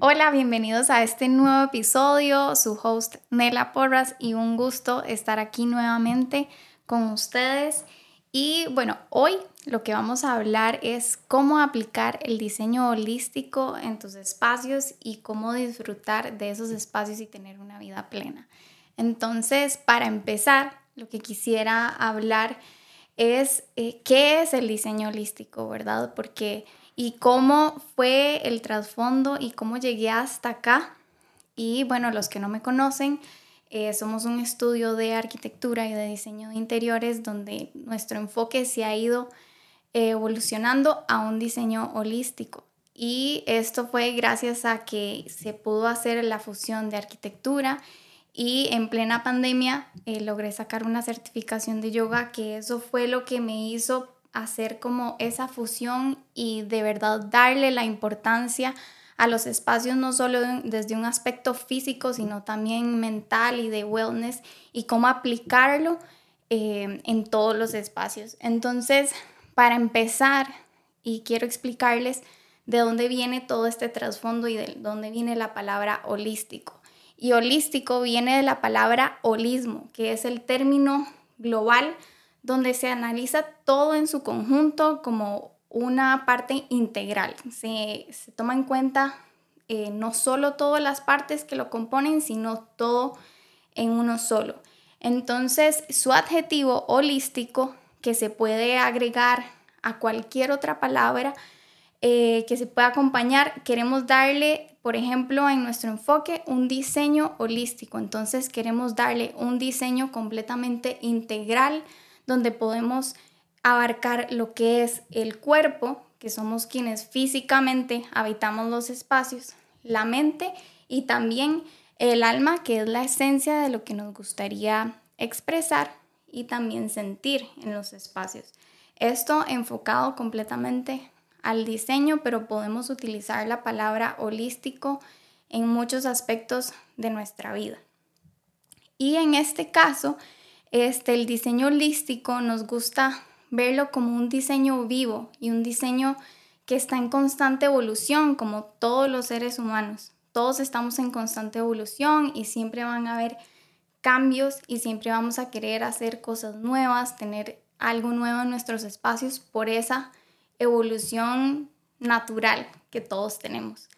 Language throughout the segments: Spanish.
Hola, bienvenidos a este nuevo episodio, su host Nela Porras y un gusto estar aquí nuevamente con ustedes. Y bueno, hoy lo que vamos a hablar es cómo aplicar el diseño holístico en tus espacios y cómo disfrutar de esos espacios y tener una vida plena. Entonces, para empezar, lo que quisiera hablar es qué es el diseño holístico, ¿verdad? Y cómo fue el trasfondo y cómo llegué hasta acá. Y bueno, los que no me conocen, somos un estudio de arquitectura y de diseño de interiores donde nuestro enfoque se ha ido evolucionando a un diseño holístico. Y esto fue gracias a que se pudo hacer la fusión de arquitectura y en plena pandemia logré sacar una certificación de yoga, que eso fue lo que me hizo hacer como esa fusión y de verdad darle la importancia a los espacios, no solo desde un aspecto físico, sino también mental y de wellness y cómo aplicarlo en todos los espacios. Entonces, para empezar, y quiero explicarles de dónde viene todo este trasfondo y de dónde viene la palabra holístico. Y holístico viene de la palabra holismo, que es el término global donde se analiza todo en su conjunto como una parte integral. Se toma en cuenta no solo todas las partes que lo componen, sino todo en uno solo. Entonces, su adjetivo holístico, que se puede agregar a cualquier otra palabra que se pueda acompañar, queremos darle, por ejemplo, en nuestro enfoque, un diseño holístico. Entonces, queremos darle un diseño completamente integral, donde podemos abarcar lo que es el cuerpo, que somos quienes físicamente habitamos los espacios, la mente y también el alma, que es la esencia de lo que nos gustaría expresar y también sentir en los espacios. Esto enfocado completamente al diseño, pero podemos utilizar la palabra holístico en muchos aspectos de nuestra vida. Y en este caso, el diseño holístico nos gusta verlo como un diseño vivo y un diseño que está en constante evolución, como todos los seres humanos. Todos estamos en constante evolución y siempre van a haber cambios y siempre vamos a querer hacer cosas nuevas, tener algo nuevo en nuestros espacios por esa evolución natural que todos tenemos.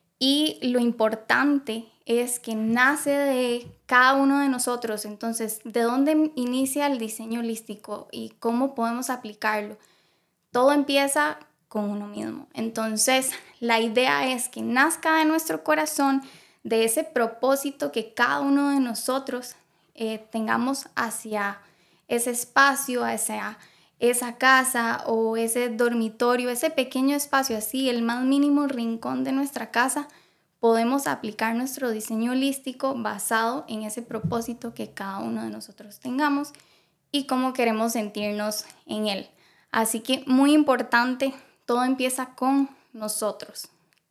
Y lo importante es que nace de cada uno de nosotros. Entonces, ¿de dónde inicia el diseño holístico y cómo podemos aplicarlo? Todo empieza con uno mismo. Entonces, la idea es que nazca de nuestro corazón, de ese propósito que cada uno de nosotros tengamos hacia ese espacio, hacia esa casa o ese dormitorio, ese pequeño espacio así, el más mínimo rincón de nuestra casa. Podemos aplicar nuestro diseño holístico basado en ese propósito que cada uno de nosotros tengamos y cómo queremos sentirnos en él. Así que muy importante, todo empieza con nosotros.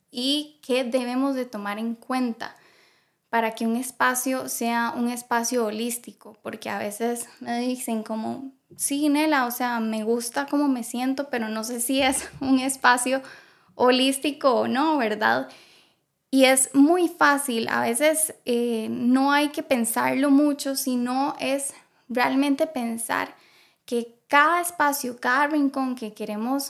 ¿Y qué debemos de tomar en cuenta para que un espacio sea un espacio holístico? Porque a veces me dicen como, sí, Nela, o sea, me gusta cómo me siento, pero no sé si es un espacio holístico o no, ¿verdad? Y es muy fácil, a veces no hay que pensarlo mucho, sino es realmente pensar que cada espacio, cada rincón que queremos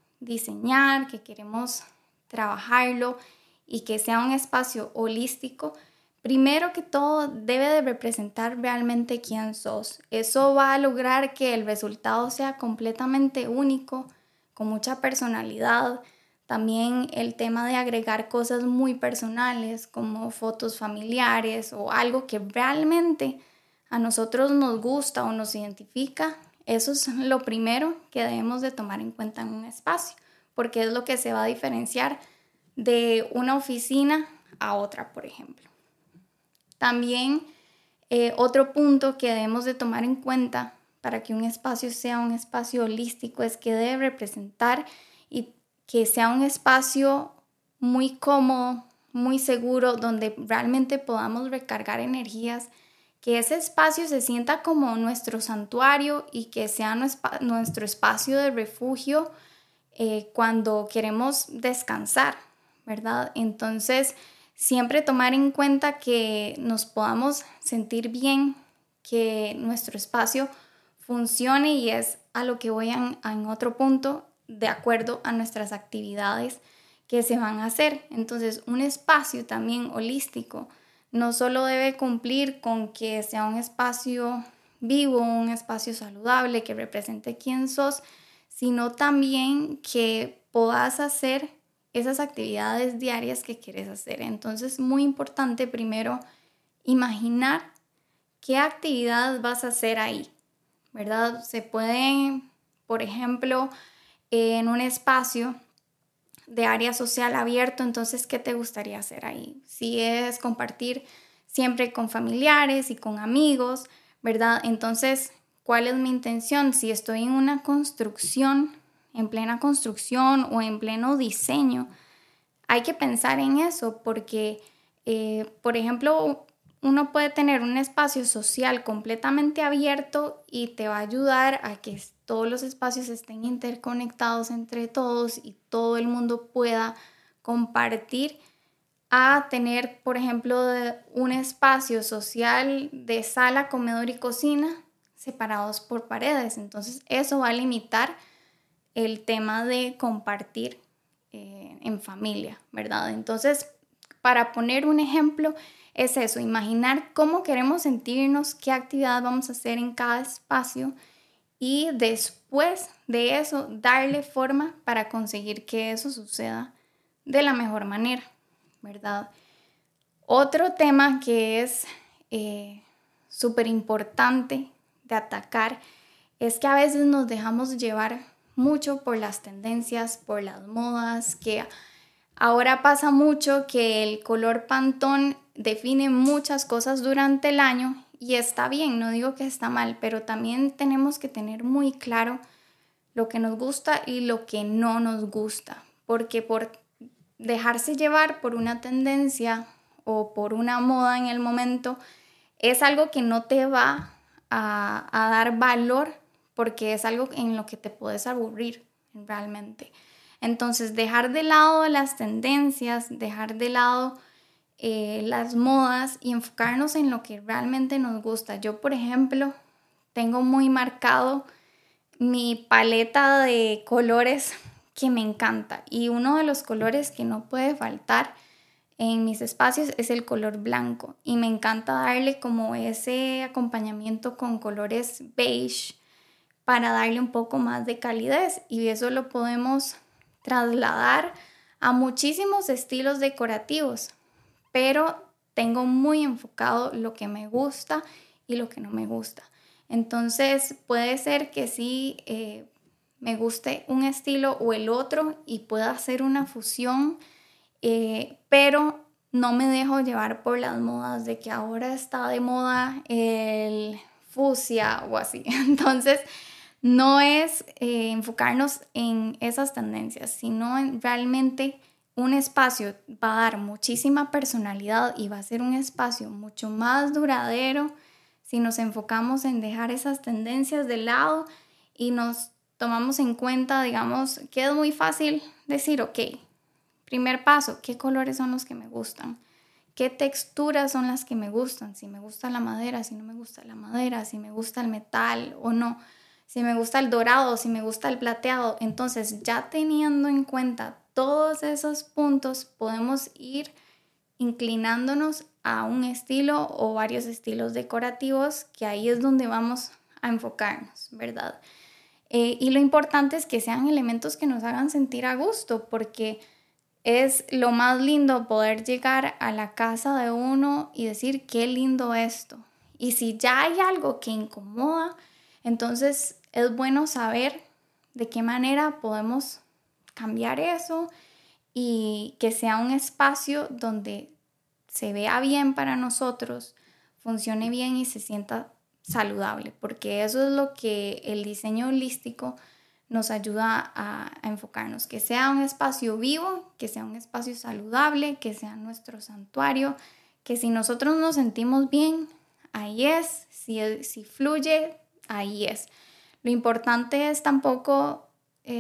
diseñar, que queremos trabajarlo y que sea un espacio holístico, primero que todo debe de representar realmente quién sos. Eso va a lograr que el resultado sea completamente único, con mucha personalidad. También el tema de agregar cosas muy personales como fotos familiares o algo que realmente a nosotros nos gusta o nos identifica. Eso es lo primero que debemos de tomar en cuenta en un espacio, porque es lo que se va a diferenciar de una oficina a otra, por ejemplo. También otro punto que debemos de tomar en cuenta para que un espacio sea un espacio holístico es que debe representar y que sea un espacio muy cómodo, muy seguro, donde realmente podamos recargar energías, que ese espacio se sienta como nuestro santuario y que sea nuestro espacio de refugio cuando queremos descansar, ¿verdad? Entonces, siempre tomar en cuenta que nos podamos sentir bien, que nuestro espacio funcione, y es a lo que voy en otro punto, de acuerdo a nuestras actividades que se van a hacer. Entonces, un espacio también holístico no solo debe cumplir con que sea un espacio vivo, un espacio saludable que represente quién sos, sino también que puedas hacer esas actividades diarias que quieres hacer. Entonces, muy importante primero imaginar qué actividad vas a hacer ahí, ¿verdad? Se puede, por ejemplo, en un espacio de área social abierto, entonces, ¿qué te gustaría hacer ahí? Si es compartir siempre con familiares y con amigos, ¿verdad? Entonces, ¿cuál es mi intención? Si estoy en una construcción, en plena construcción o en pleno diseño, hay que pensar en eso porque, por ejemplo, uno puede tener un espacio social completamente abierto y te va a ayudar a que todos los espacios estén interconectados entre todos y todo el mundo pueda compartir, a tener, por ejemplo, un espacio social de sala, comedor y cocina separados por paredes. Entonces, eso va a limitar el tema de compartir en familia, ¿verdad? Entonces, para poner un ejemplo, es eso, imaginar cómo queremos sentirnos, qué actividad vamos a hacer en cada espacio y después de eso darle forma para conseguir que eso suceda de la mejor manera, ¿verdad? Otro tema que es súper importante de atacar es que a veces nos dejamos llevar mucho por las tendencias, por las modas, que ahora pasa mucho que el color Pantone define muchas cosas durante el año, y está bien, no digo que está mal, pero también tenemos que tener muy claro lo que nos gusta y lo que no nos gusta, porque por dejarse llevar por una tendencia o por una moda en el momento es algo que no te va a dar valor, porque es algo en lo que te puedes aburrir realmente. Entonces, dejar de lado las tendencias, dejar de lado las modas y enfocarnos en lo que realmente nos gusta. Yo, por ejemplo, tengo muy marcado mi paleta de colores que me encanta, y uno de los colores que no puede faltar en mis espacios es el color blanco, y me encanta darle como ese acompañamiento con colores beige para darle un poco más de calidez, y eso lo podemos trasladar a muchísimos estilos decorativos, pero tengo muy enfocado lo que me gusta y lo que no me gusta. Entonces puede ser que sí me guste un estilo o el otro y pueda hacer una fusión, pero no me dejo llevar por las modas de que ahora está de moda el fucsia o así. Entonces, no es enfocarnos en esas tendencias, sino en realmente un espacio va a dar muchísima personalidad y va a ser un espacio mucho más duradero si nos enfocamos en dejar esas tendencias de lado y nos tomamos en cuenta, digamos, que es muy fácil decir, ok, primer paso, ¿qué colores son los que me gustan? ¿Qué texturas son las que me gustan? Si me gusta la madera, si no me gusta la madera, si me gusta el metal o no, si me gusta el dorado, si me gusta el plateado. Entonces, ya teniendo en cuenta todos esos puntos, podemos ir inclinándonos a un estilo o varios estilos decorativos, que ahí es donde vamos a enfocarnos, ¿verdad? Y lo importante es que sean elementos que nos hagan sentir a gusto, porque es lo más lindo poder llegar a la casa de uno y decir, qué lindo esto. Y si ya hay algo que incomoda, entonces es bueno saber de qué manera podemos cambiar eso y que sea un espacio donde se vea bien para nosotros, funcione bien y se sienta saludable, porque eso es lo que el diseño holístico nos ayuda a enfocarnos, que sea un espacio vivo, que sea un espacio saludable, que sea nuestro santuario, que si nosotros nos sentimos bien, ahí es, si fluye, ahí es. Lo importante es tampoco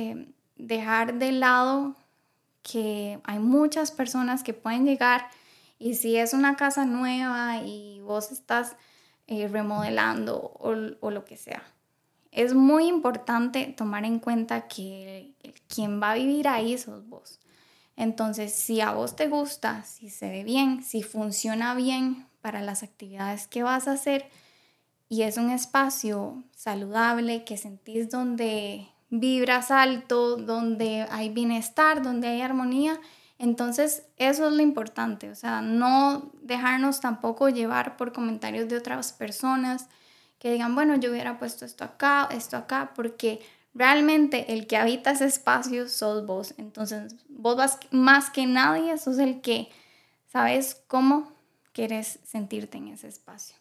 dejar de lado que hay muchas personas que pueden llegar Y si es una casa nueva y vos estás remodelando o lo que sea, es muy importante tomar en cuenta que quien va a vivir ahí sos vos. Entonces, si a vos te gusta, si se ve bien, si funciona bien para las actividades que vas a hacer y es un espacio saludable que sentís donde vibras alto, donde hay bienestar, donde hay armonía, entonces eso es lo importante. O sea, no dejarnos tampoco llevar por comentarios de otras personas que digan, bueno, yo hubiera puesto esto acá, porque realmente el que habita ese espacio sos vos. Entonces, vos más que nadie sos el que sabes cómo quieres sentirte en ese espacio.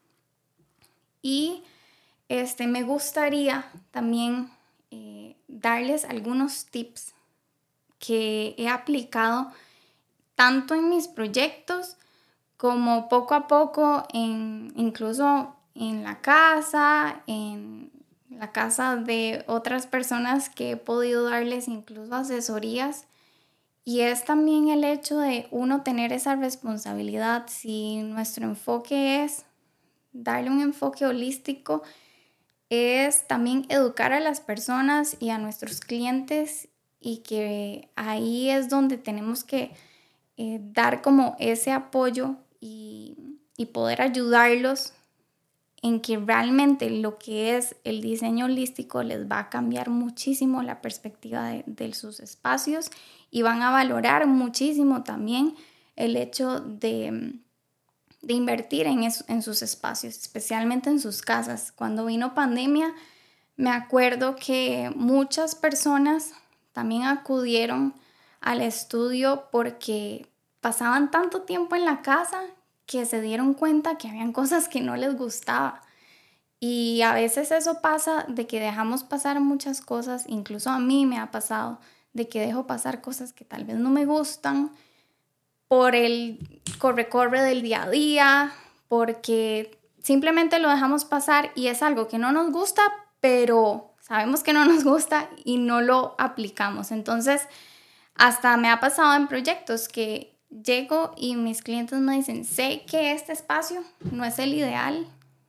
Y me gustaría también darles algunos tips que he aplicado tanto en mis proyectos como poco a poco incluso en la casa de otras personas que he podido darles incluso asesorías. Y es también el hecho de uno tener esa responsabilidad. Si nuestro enfoque es darle un enfoque holístico, es también educar a las personas y a nuestros clientes, y que ahí es donde tenemos que dar como ese apoyo y poder ayudarlos en que realmente lo que es el diseño holístico les va a cambiar muchísimo la perspectiva de sus espacios, y van a valorar muchísimo también el hecho de invertir en sus espacios, especialmente en sus casas. Cuando vino pandemia, me acuerdo que muchas personas también acudieron al estudio porque pasaban tanto tiempo en la casa que se dieron cuenta que habían cosas que no les gustaba. Y a veces eso pasa de que dejamos pasar muchas cosas, incluso a mí me ha pasado de que dejo pasar cosas que tal vez no me gustan por el corre-corre del día a día, porque simplemente lo dejamos pasar y es algo que no nos gusta, pero sabemos que no nos gusta y no lo aplicamos. Entonces, hasta me ha pasado en proyectos que llego y mis clientes me dicen, sé que este espacio no es el ideal,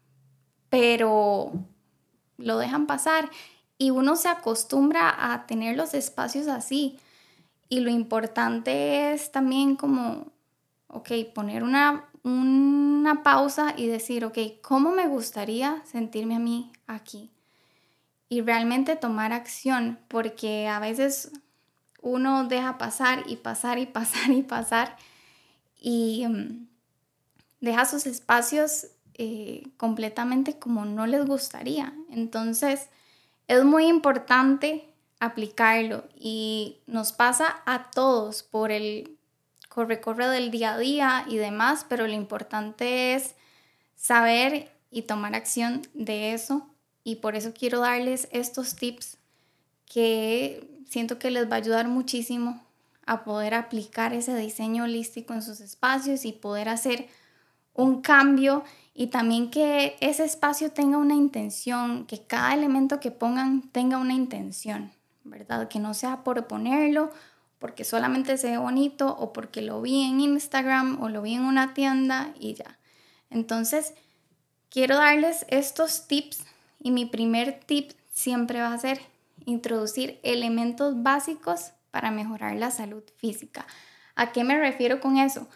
pero lo dejan pasar, y uno se acostumbra a tener los espacios así. Y lo importante es también como, ok, poner una pausa y decir, ok, ¿cómo me gustaría sentirme a mí aquí? Y realmente tomar acción, porque a veces uno deja pasar y pasar y pasar y pasar, y deja sus espacios completamente como no les gustaría. Entonces, es muy importante aplicarlo, y nos pasa a todos por el corre del día a día y demás, pero lo importante es saber y tomar acción de eso, y por eso quiero darles estos tips que siento que les va a ayudar muchísimo a poder aplicar ese diseño holístico en sus espacios y poder hacer un cambio, y también que ese espacio tenga una intención, que cada elemento que pongan tenga una intención, ¿verdad? Que no sea por ponerlo, porque solamente se ve bonito o porque lo vi en Instagram o lo vi en una tienda y ya. Entonces, quiero darles estos tips, y mi primer tip siempre va a ser introducir elementos básicos para mejorar la salud física. ¿A qué me refiero con eso?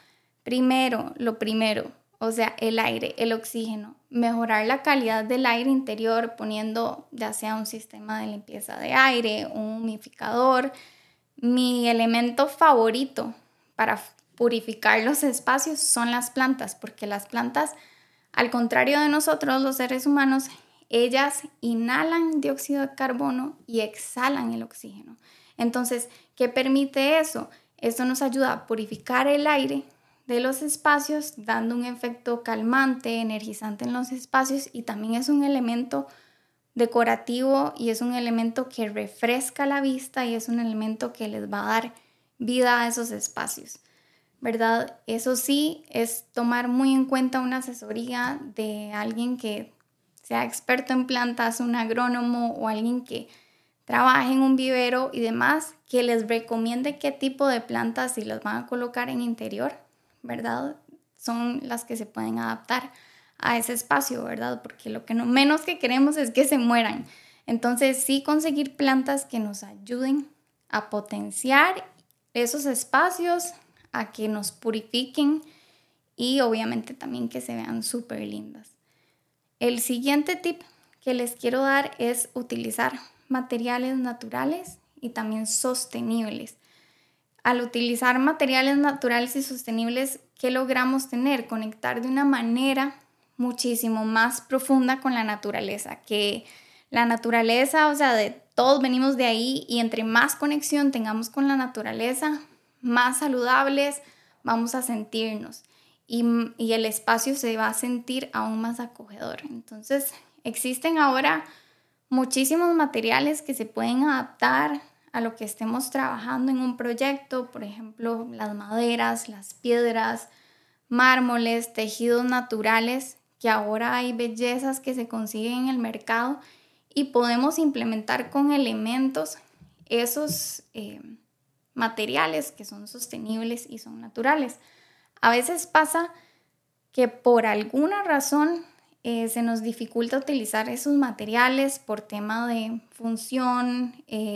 Lo primero, o sea, el aire, el oxígeno. Mejorar la calidad del aire interior poniendo ya sea un sistema de limpieza de aire, un humidificador. Mi elemento favorito para purificar los espacios son las plantas, porque las plantas, al contrario de nosotros los seres humanos, ellas inhalan dióxido de carbono y exhalan el oxígeno. Entonces, ¿qué permite eso? Esto nos ayuda a purificar el aire de los espacios, dando un efecto calmante, energizante en los espacios, y también es un elemento decorativo y es un elemento que refresca la vista y es un elemento que les va a dar vida a esos espacios, ¿verdad? Eso sí, es tomar muy en cuenta una asesoría de alguien que sea experto en plantas, un agrónomo o alguien que trabaje en un vivero y demás, que les recomiende qué tipo de plantas si las van a colocar en interior, ¿verdad? Son las que se pueden adaptar a ese espacio, ¿verdad? Porque lo que menos que queremos es que se mueran. Entonces, sí conseguir plantas que nos ayuden a potenciar esos espacios, a que nos purifiquen y obviamente también que se vean súper lindas. El siguiente tip que les quiero dar es utilizar materiales naturales y también sostenibles. Al utilizar materiales naturales y sostenibles, ¿qué logramos tener? Conectar de una manera muchísimo más profunda con la naturaleza, que la naturaleza, o sea, todos venimos de ahí y entre más conexión tengamos con la naturaleza, más saludables vamos a sentirnos y el espacio se va a sentir aún más acogedor. Entonces, existen ahora muchísimos materiales que se pueden adaptar a lo que estemos trabajando en un proyecto, por ejemplo, las maderas, las piedras, mármoles, tejidos naturales, que ahora hay bellezas que se consiguen en el mercado y podemos implementar con elementos esos materiales que son sostenibles y son naturales. A veces pasa que por alguna razón se nos dificulta utilizar esos materiales por tema de función,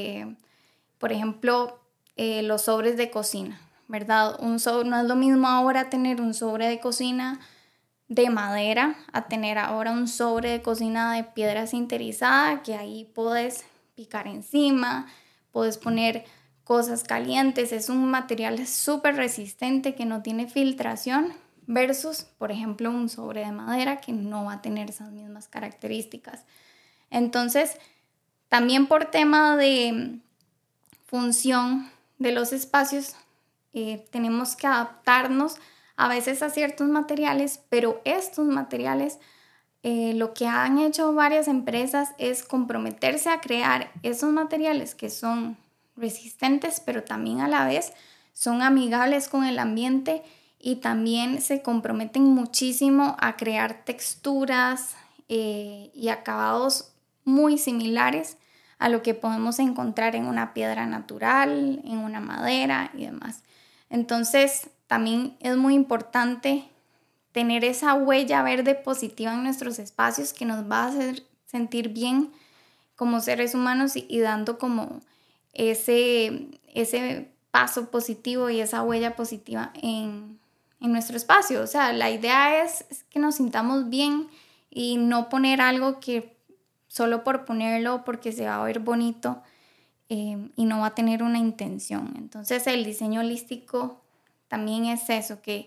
por ejemplo, los sobres de cocina, ¿verdad? No es lo mismo ahora tener un sobre de cocina de madera a tener ahora un sobre de cocina de piedra sinterizada, que ahí puedes picar encima, puedes poner cosas calientes, es un material súper resistente que no tiene filtración versus, por ejemplo, un sobre de madera que no va a tener esas mismas características. Entonces, también por tema de función de los espacios, tenemos que adaptarnos a veces a ciertos materiales, pero estos materiales, lo que han hecho varias empresas es comprometerse a crear esos materiales que son resistentes, pero también a la vez son amigables con el ambiente y también se comprometen muchísimo a crear texturas y acabados muy similares a lo que podemos encontrar en una piedra natural, en una madera y demás. Entonces, también es muy importante tener esa huella verde positiva en nuestros espacios que nos va a hacer sentir bien como seres humanos y dando como ese paso positivo y esa huella positiva en nuestro espacio. O sea, la idea es que nos sintamos bien y no poner algo que solo por ponerlo porque se va a ver bonito y no va a tener una intención. Entonces el diseño holístico también es eso, que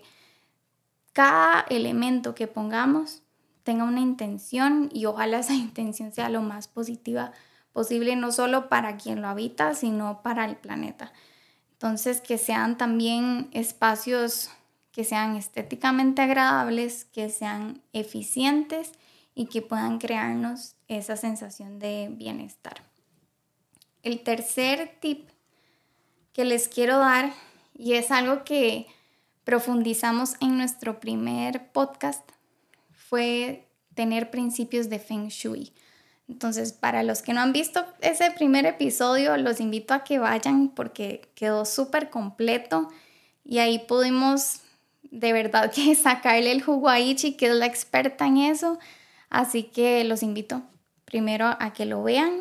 cada elemento que pongamos tenga una intención y ojalá esa intención sea lo más positiva posible, no solo para quien lo habita, sino para el planeta. Entonces, que sean también espacios que sean estéticamente agradables, que sean eficientes y que puedan crearnos esa sensación de bienestar. El tercer tip que les quiero dar, y es algo que profundizamos en nuestro primer podcast, fue tener principios de Feng Shui. Entonces, para los que no han visto ese primer episodio, los invito a que vayan porque quedó súper completo y ahí pudimos de verdad que sacarle el jugo a Ichi, que es la experta en eso. Así que los invito primero a que lo vean.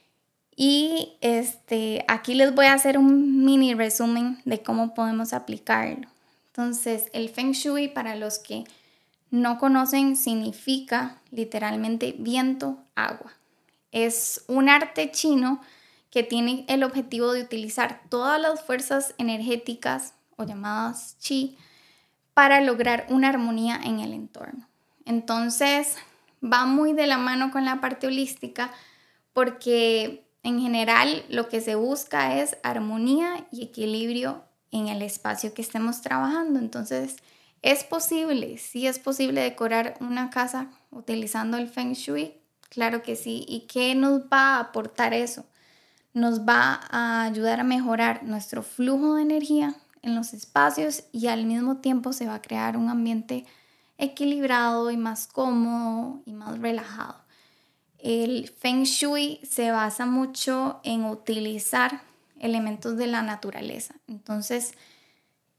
Y aquí les voy a hacer un mini resumen de cómo podemos aplicarlo. Entonces, el Feng Shui, para los que no conocen, significa literalmente viento, agua. Es un arte chino que tiene el objetivo de utilizar todas las fuerzas energéticas o llamadas chi para lograr una armonía en el entorno. Entonces, va muy de la mano con la parte holística porque en general lo que se busca es armonía y equilibrio en el espacio que estemos trabajando. Entonces, ¿es posible? Sí es posible decorar una casa utilizando el Feng Shui. Claro que sí. ¿Y qué nos va a aportar eso? Nos va a ayudar a mejorar nuestro flujo de energía en los espacios y al mismo tiempo se va a crear un ambiente equilibrado y más cómodo y más relajado. El Feng Shui se basa mucho en utilizar elementos de la naturaleza. Entonces,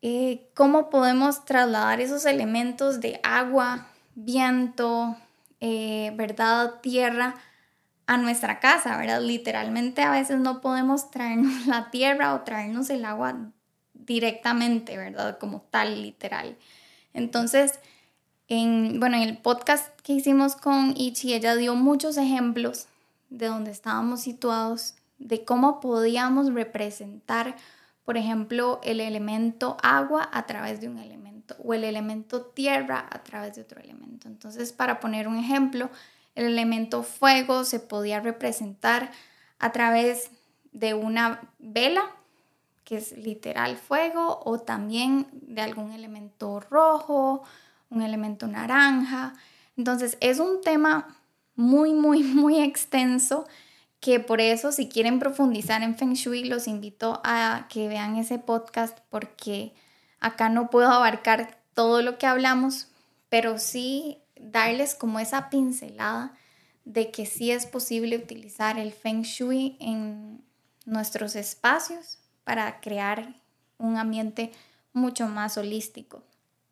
cómo podemos trasladar esos elementos de agua, viento, ¿verdad? Tierra a nuestra casa, ¿verdad? Literalmente a veces no podemos traernos la tierra o traernos el agua directamente, ¿verdad? Como tal, literal. Entonces, en el podcast que hicimos con Ichi, ella dio muchos ejemplos de donde estábamos situados, de cómo podíamos representar, por ejemplo, el elemento agua a través de un elemento o el elemento tierra a través de otro elemento. Entonces, para poner un ejemplo, el elemento fuego se podía representar a través de una vela, que es literal fuego, o también de algún elemento rojo, un elemento naranja. Entonces es un tema muy, muy, muy extenso, que por eso si quieren profundizar en Feng Shui los invito a que vean ese podcast, porque acá no puedo abarcar todo lo que hablamos, pero sí darles como esa pincelada de que sí es posible utilizar el Feng Shui en nuestros espacios para crear un ambiente mucho más holístico.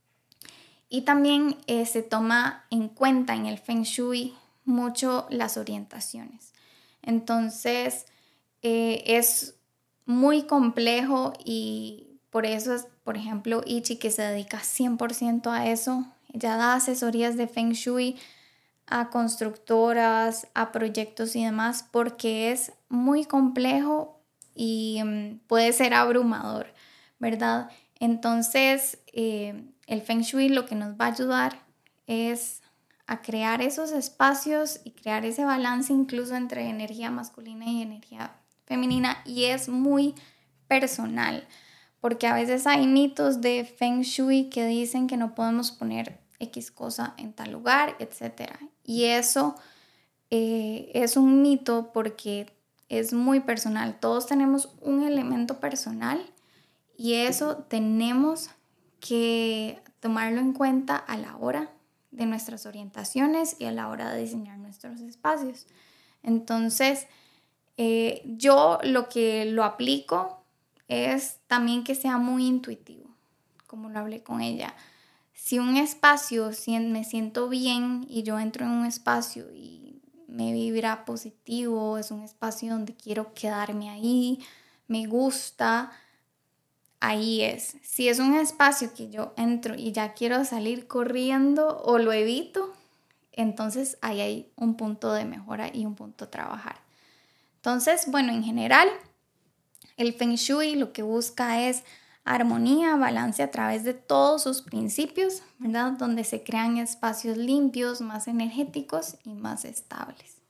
Y también se toma en cuenta en el Feng Shui mucho las orientaciones. Entonces es muy complejo, y por eso es, por ejemplo, Ichi, que se dedica 100% a eso. Ella da asesorías de Feng Shui a constructoras, a proyectos y demás, porque es muy complejo y puede ser abrumador, ¿verdad? Entonces, el Feng Shui lo que nos va a ayudar es a crear esos espacios y crear ese balance incluso entre energía masculina y energía femenina, y es muy personal, porque a veces hay mitos de Feng Shui que dicen que no podemos poner X cosa en tal lugar, etc. Y eso es un mito porque es muy personal. Todos tenemos un elemento personal y eso tenemos que tomarlo en cuenta a la hora de nuestras orientaciones y a la hora de diseñar nuestros espacios. Entonces, yo lo que lo aplico es también que sea muy intuitivo, como lo hablé con ella. Si un espacio, si me siento bien y yo entro en un espacio y me vibra positivo, es un espacio donde quiero quedarme ahí, me gusta, ahí es. Si es un espacio que yo entro y ya quiero salir corriendo o lo evito, entonces ahí hay un punto de mejora y un punto a trabajar. Entonces, en general, el Feng Shui lo que busca es armonía, balance a través de todos sus principios, ¿verdad? Donde se crean espacios limpios, más energéticos y más estables.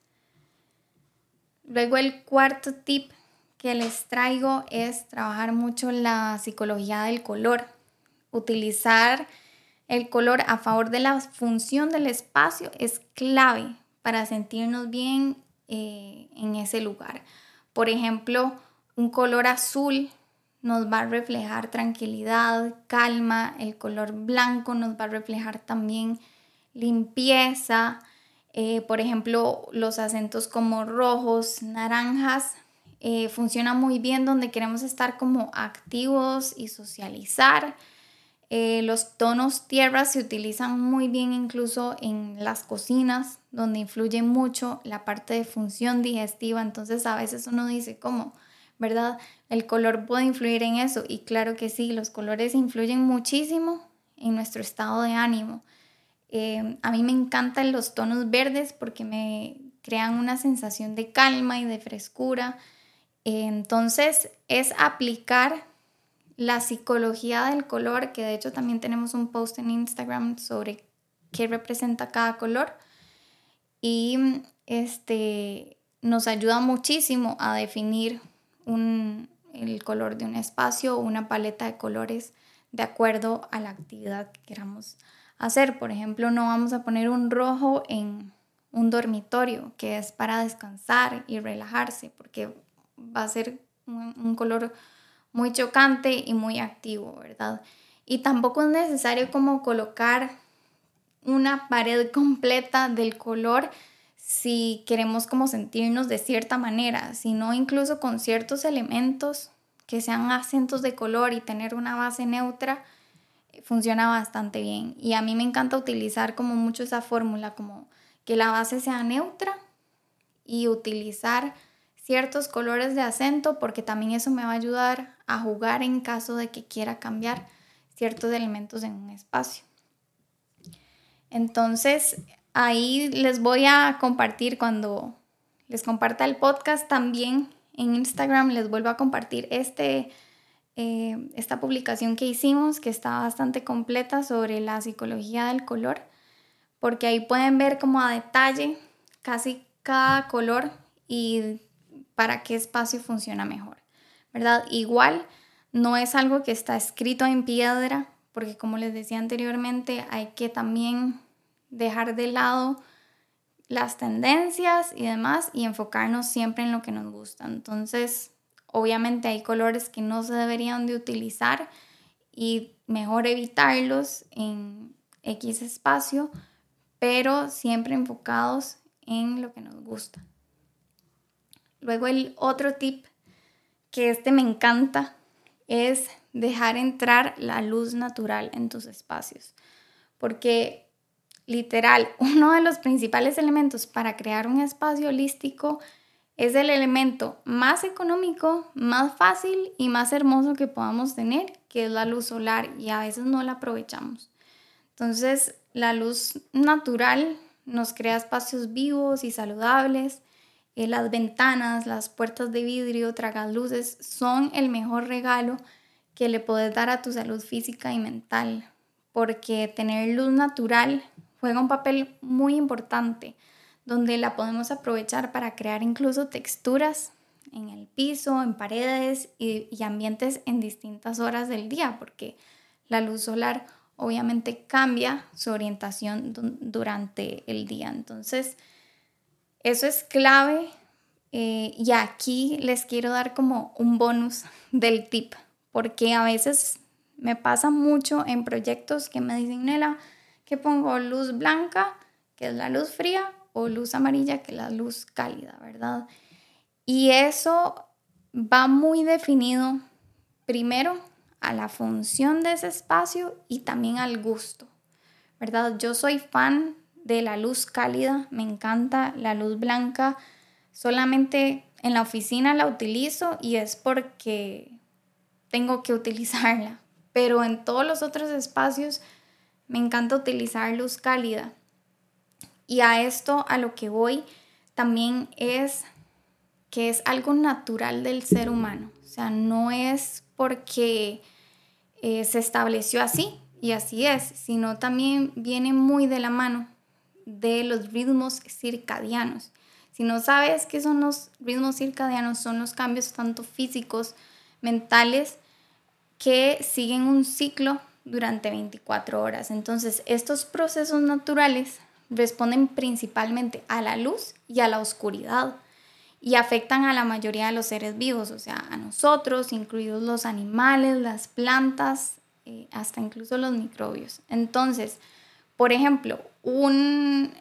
Luego el cuarto tip que les traigo es trabajar mucho la psicología del color. Utilizar el color a favor de la función del espacio es clave para sentirnos bien en ese lugar. Por ejemplo, un color azul nos va a reflejar tranquilidad, calma. El color blanco nos va a reflejar también limpieza. Por ejemplo, los acentos como rojos, naranjas, funcionan muy bien donde queremos estar como activos y socializar. Los tonos tierra se utilizan muy bien incluso en las cocinas, donde influye mucho la parte de función digestiva. Entonces a veces uno dice, ¿cómo? ¿Verdad? El color puede influir en eso, y claro que sí, los colores influyen muchísimo en nuestro estado de ánimo. A mí me encantan los tonos verdes porque me crean una sensación de calma y de frescura. Entonces es aplicar la psicología del color, que de hecho también tenemos un post en Instagram sobre qué representa cada color, y nos ayuda muchísimo a definir el color de un espacio o una paleta de colores de acuerdo a la actividad que queramos hacer. Por ejemplo, no vamos a poner un rojo en un dormitorio, que es para descansar y relajarse, porque va a ser un color muy chocante y muy activo, ¿verdad? Y tampoco es necesario como colocar una pared completa del color si queremos como sentirnos de cierta manera, sino incluso con ciertos elementos que sean acentos de color y tener una base neutra, funciona bastante bien. Y a mí me encanta utilizar como mucho esa fórmula, como que la base sea neutra y utilizar ciertos colores de acento, porque también eso me va a ayudar a jugar en caso de que quiera cambiar ciertos elementos en un espacio. Entonces, ahí les voy a compartir, cuando les comparta el podcast también en Instagram, les vuelvo a compartir esta publicación que hicimos, que está bastante completa, sobre la psicología del color, porque ahí pueden ver como a detalle casi cada color y para qué espacio funciona mejor, ¿verdad? Igual no es algo que está escrito en piedra, porque como les decía anteriormente, hay que también dejar de lado las tendencias y demás y enfocarnos siempre en lo que nos gusta. Entonces, obviamente hay colores que no se deberían de utilizar y mejor evitarlos en X espacio, pero siempre enfocados en lo que nos gusta. Luego el otro tip, que me encanta, es dejar entrar la luz natural en tus espacios. Porque literal, uno de los principales elementos para crear un espacio holístico es el elemento más económico, más fácil y más hermoso que podamos tener, que es la luz solar, y a veces no la aprovechamos. Entonces, la luz natural nos crea espacios vivos y saludables. Las ventanas, las puertas de vidrio, tragaluces son el mejor regalo que le puedes dar a tu salud física y mental, porque tener luz natural juega un papel muy importante, donde la podemos aprovechar para crear incluso texturas en el piso, en paredes y ambientes en distintas horas del día, porque la luz solar obviamente cambia su orientación durante el día. Entonces, eso es clave, y aquí les quiero dar como un bonus del tip, porque a veces me pasa mucho en proyectos que me dicen, Nela, que pongo luz blanca, que es la luz fría, o luz amarilla, que es la luz cálida, ¿verdad? Y eso va muy definido primero a la función de ese espacio y también al gusto, ¿verdad? Yo soy fan de la luz cálida, me encanta la luz blanca, solamente en la oficina la utilizo y es porque tengo que utilizarla, pero en todos los otros espacios me encanta utilizar luz cálida. Y a esto a lo que voy también es que es algo natural del ser humano, o sea, no es porque se estableció así y así es, sino también viene muy de la mano de los ritmos circadianos. Si no sabes qué son los ritmos circadianos, son los cambios tanto físicos, mentales, que siguen un ciclo durante 24 horas. Entonces, estos procesos naturales responden principalmente a la luz y a la oscuridad y afectan a la mayoría de los seres vivos, o sea, a nosotros, incluidos los animales, las plantas, hasta incluso los microbios. Entonces, por ejemplo, un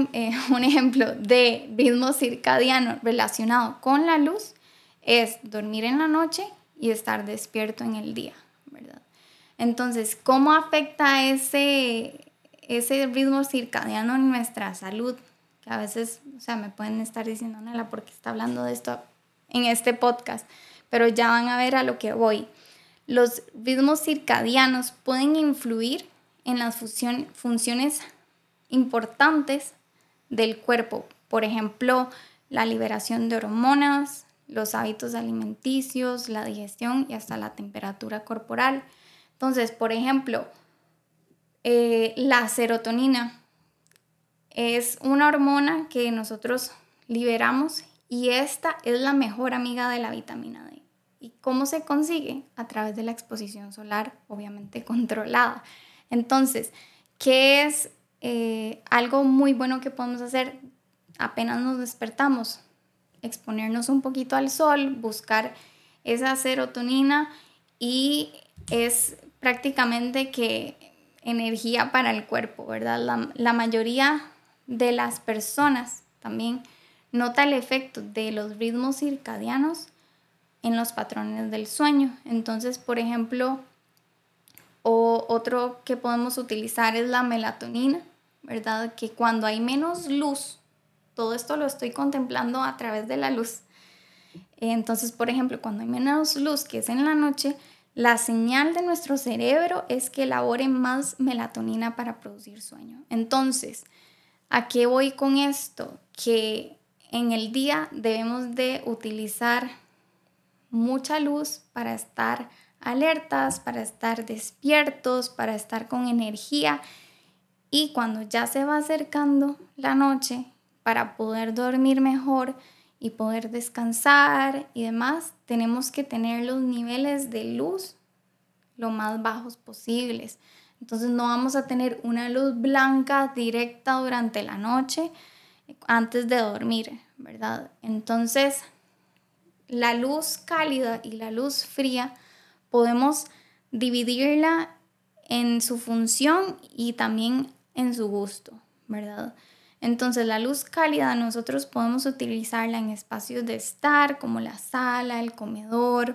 ejemplo de ritmo circadiano relacionado con la luz es dormir en la noche y estar despierto en el día, ¿verdad? Entonces, ¿cómo afecta ese ritmo circadiano en nuestra salud? Que a veces, o sea, me pueden estar diciendo, Nela, ¿por qué está hablando de esto en este podcast? Pero ya van a ver a lo que voy. Los ritmos circadianos pueden influir en las funciones importantes del cuerpo. Por ejemplo, la liberación de hormonas, los hábitos alimenticios, la digestión y hasta la temperatura corporal. Entonces, por ejemplo, la serotonina es una hormona que nosotros liberamos y esta es la mejor amiga de la vitamina D. ¿Y cómo se consigue? A través de la exposición solar, obviamente controlada. Entonces, ¿qué es algo muy bueno que podemos hacer apenas nos despertamos? Exponernos un poquito al sol, buscar esa serotonina, y es prácticamente que energía para el cuerpo, ¿verdad? La mayoría de las personas también nota el efecto de los ritmos circadianos en los patrones del sueño. Entonces, por ejemplo, o otro que podemos utilizar es la melatonina, ¿verdad? Que cuando hay menos luz, todo esto lo estoy contemplando a través de la luz. Entonces, por ejemplo, cuando hay menos luz, que es en la noche, la señal de nuestro cerebro es que elabore más melatonina para producir sueño. Entonces, ¿a qué voy con esto? Que en el día debemos de utilizar mucha luz para estar alertas, para estar despiertos, para estar con energía, y cuando ya se va acercando la noche, para poder dormir mejor y poder descansar y demás, tenemos que tener los niveles de luz lo más bajos posibles. Entonces no vamos a tener una luz blanca directa durante la noche antes de dormir, ¿verdad? Entonces, la luz cálida y la luz fría podemos dividirla en su función y también en su gusto, ¿verdad? Entonces, la luz cálida nosotros podemos utilizarla en espacios de estar como la sala, el comedor,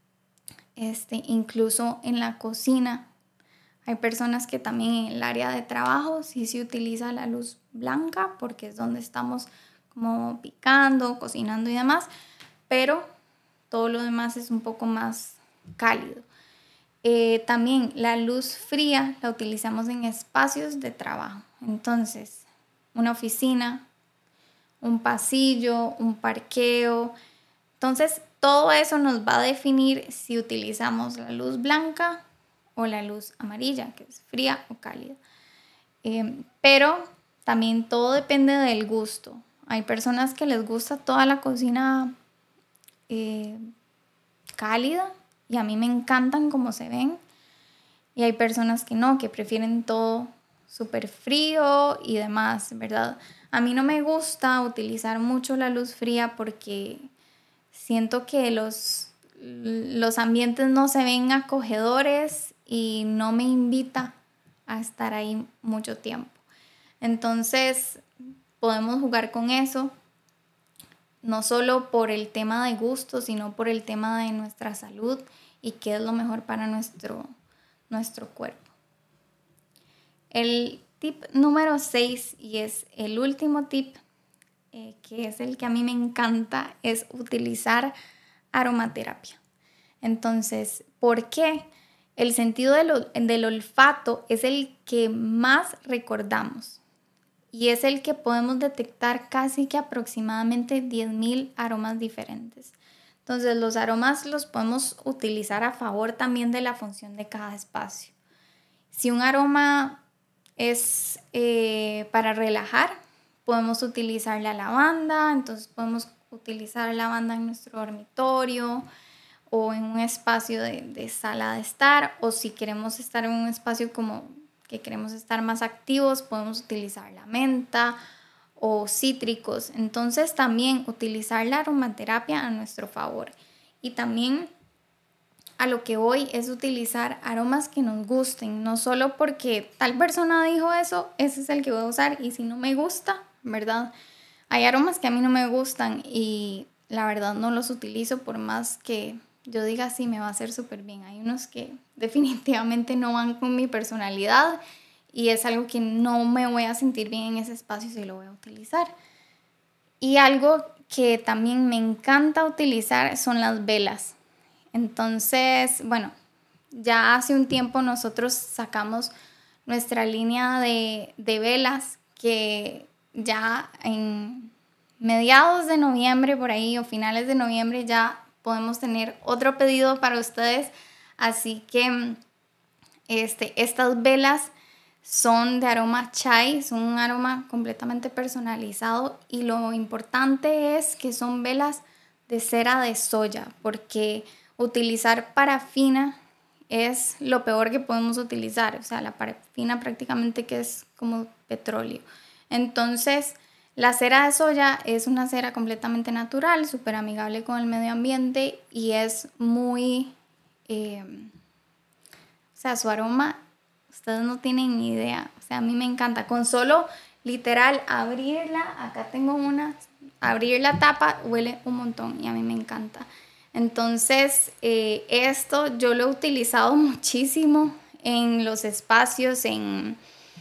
incluso en la cocina. Hay personas que también en el área de trabajo sí se utiliza la luz blanca porque es donde estamos como picando, cocinando y demás, pero todo lo demás es un poco más cálido. También la luz fría la utilizamos en espacios de trabajo. Entonces, una oficina, un pasillo, un parqueo. Entonces, todo eso nos va a definir si utilizamos la luz blanca o la luz amarilla, que es fría o cálida. Pero también todo depende del gusto. Hay personas que les gusta toda la cocina cálida y a mí me encantan como se ven. Y hay personas que no, que prefieren todo súper frío y demás, ¿verdad? A mí no me gusta utilizar mucho la luz fría porque siento que los ambientes no se ven acogedores y no me invita a estar ahí mucho tiempo. Entonces, podemos jugar con eso, no solo por el tema de gusto, sino por el tema de nuestra salud y qué es lo mejor para nuestro cuerpo. El tip número 6, y es el último tip, que es el que a mí me encanta, es utilizar aromaterapia. Entonces, ¿por qué? El sentido del olfato es el que más recordamos y es el que podemos detectar casi que aproximadamente 10,000 aromas diferentes. Entonces, los aromas los podemos utilizar a favor también de la función de cada espacio. Si un aroma es para relajar, podemos utilizar la lavanda, entonces podemos utilizar lavanda en nuestro dormitorio o en un espacio de sala de estar, o si queremos estar en un espacio como que queremos estar más activos, podemos utilizar la menta o cítricos. Entonces también utilizar la aromaterapia a nuestro favor. Y también a lo que voy es utilizar aromas que nos gusten, no solo porque tal persona dijo eso, ese es el que voy a usar, y si no me gusta, ¿verdad? Hay aromas que a mí no me gustan y la verdad no los utilizo por más que yo diga sí, me va a hacer súper bien. Hay unos que definitivamente no van con mi personalidad y es algo que no me voy a sentir bien en ese espacio si lo voy a utilizar. Y algo que también me encanta utilizar son las velas. Entonces, bueno, ya hace un tiempo nosotros sacamos nuestra línea de velas que ya en mediados de noviembre por ahí o finales de noviembre ya podemos tener otro pedido para ustedes. Así que estas velas son de aroma chai, son un aroma completamente personalizado y lo importante es que son velas de cera de soya porque utilizar parafina es lo peor que podemos utilizar, o sea, la parafina prácticamente que es como petróleo. Entonces, la cera de soya es una cera completamente natural, súper amigable con el medio ambiente y es muy, o sea, su aroma, ustedes no tienen ni idea, o sea, a mí me encanta, con solo literal abrirla, acá tengo una, abrir la tapa huele un montón y a mí me encanta. Entonces, esto yo lo he utilizado muchísimo en los espacios, en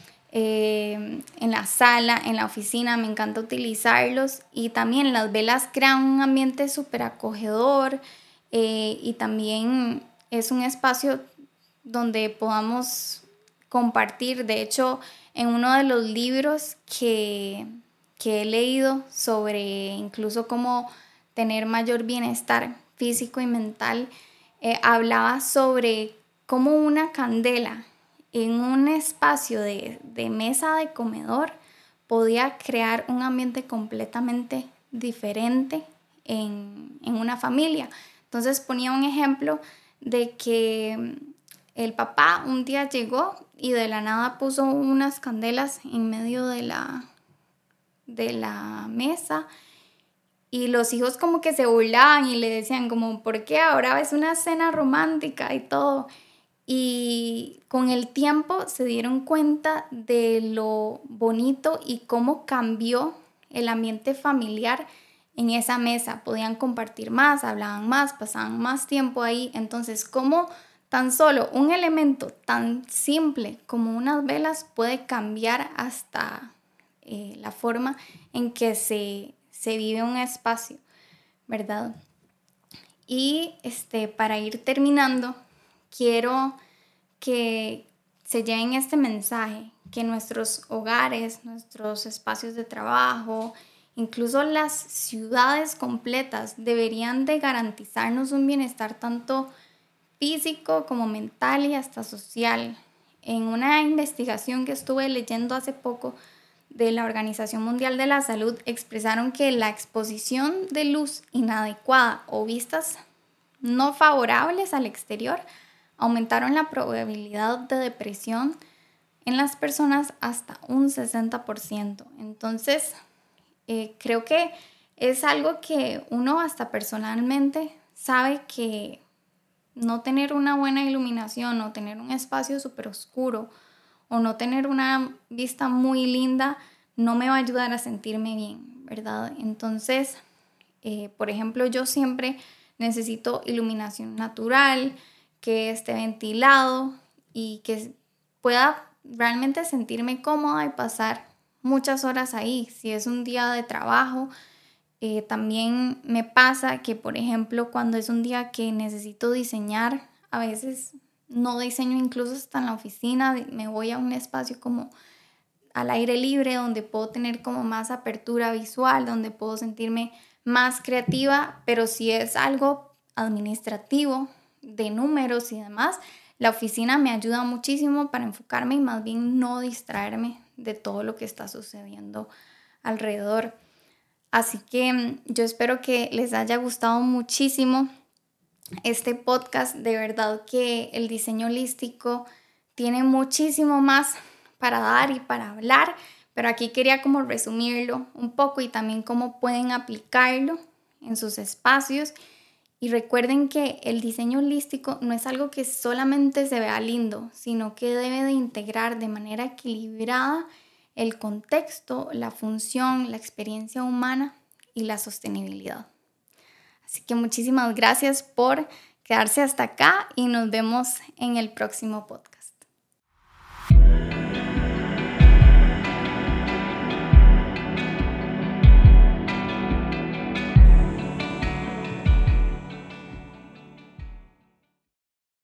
la sala, en la oficina, me encanta utilizarlos. Y también las velas crean un ambiente súper acogedor, y también es un espacio donde podamos compartir. De hecho, en uno de los libros que he leído sobre incluso cómo tener mayor bienestar físico y mental, hablaba sobre cómo una candela en un espacio de mesa de comedor podía crear un ambiente completamente diferente en una familia. Entonces ponía un ejemplo de que el papá un día llegó y de la nada puso unas candelas en medio de la mesa, y los hijos como que se burlaban y le decían como, ¿por qué ahora es una cena romántica y todo? Y con el tiempo se dieron cuenta de lo bonito y cómo cambió el ambiente familiar en esa mesa. Podían compartir más, hablaban más, pasaban más tiempo ahí. Entonces, cómo tan solo un elemento tan simple como unas velas puede cambiar hasta la forma en que se vive un espacio, ¿verdad? Y para ir terminando, quiero que se lleven este mensaje, que nuestros hogares, nuestros espacios de trabajo, incluso las ciudades completas deberían de garantizarnos un bienestar tanto físico como mental y hasta social. En una investigación que estuve leyendo hace poco de la Organización Mundial de la Salud, expresaron que la exposición de luz inadecuada o vistas no favorables al exterior aumentaron la probabilidad de depresión en las personas hasta un 60%. Entonces, creo que es algo que uno hasta personalmente sabe que no tener una buena iluminación o tener un espacio súper oscuro o no tener una vista muy linda no me va a ayudar a sentirme bien, ¿verdad? Entonces, por ejemplo, yo siempre necesito iluminación natural, que esté ventilado y que pueda realmente sentirme cómoda y pasar muchas horas ahí. Si es un día de trabajo, también me pasa que, por ejemplo, cuando es un día que necesito diseñar, a veces no diseño incluso hasta en la oficina, me voy a un espacio como al aire libre donde puedo tener como más apertura visual, donde puedo sentirme más creativa, pero si es algo administrativo, de números y demás, la oficina me ayuda muchísimo para enfocarme y más bien no distraerme de todo lo que está sucediendo alrededor. Así que yo espero que les haya gustado muchísimo este podcast. De verdad que el diseño holístico tiene muchísimo más para dar y para hablar, pero aquí quería como resumirlo un poco y también cómo pueden aplicarlo en sus espacios. Y recuerden que el diseño holístico no es algo que solamente se vea lindo, sino que debe de integrar de manera equilibrada el contexto, la función, la experiencia humana y la sostenibilidad. Así que muchísimas gracias por quedarse hasta acá y nos vemos en el próximo podcast.